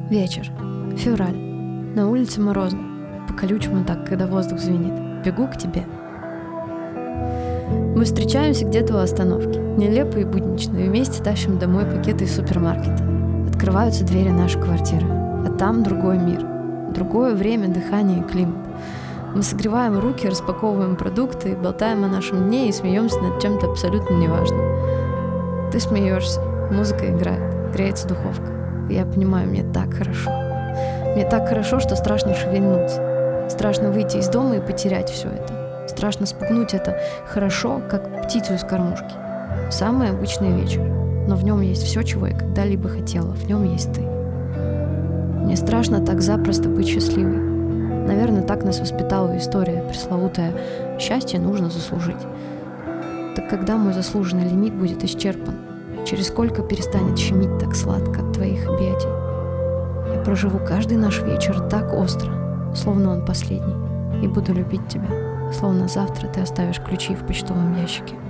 Вечер. Февраль. На улице морозно. По колючему так, когда воздух звенит. Бегу к тебе. Мы встречаемся где-то у остановки. Нелепо и буднично. И вместе тащим домой пакеты из супермаркета. Открываются двери нашей квартиры. А там другой мир. Другое время, дыхание и климат. Мы согреваем руки, распаковываем продукты, болтаем о нашем дне и смеемся над чем-то абсолютно неважным. Ты смеешься, музыка играет, греется духовка. И я понимаю, мне так хорошо. Мне так хорошо, что страшно шевельнуться. Страшно выйти из дома и потерять все это. Страшно спугнуть это хорошо, как птицу из кормушки. Самый обычный вечер, но в нем есть все, чего я когда-либо хотела. В нем есть ты. Мне страшно так запросто быть счастливой. Наверное, так нас воспитала история пресловутая «счастье нужно заслужить». Так когда мой заслуженный лимит будет исчерпан? Через сколько перестанет щемить так сладко от твоих объятий? Я проживу каждый наш вечер так остро, словно он последний, и буду любить тебя, словно завтра ты оставишь ключи в почтовом ящике.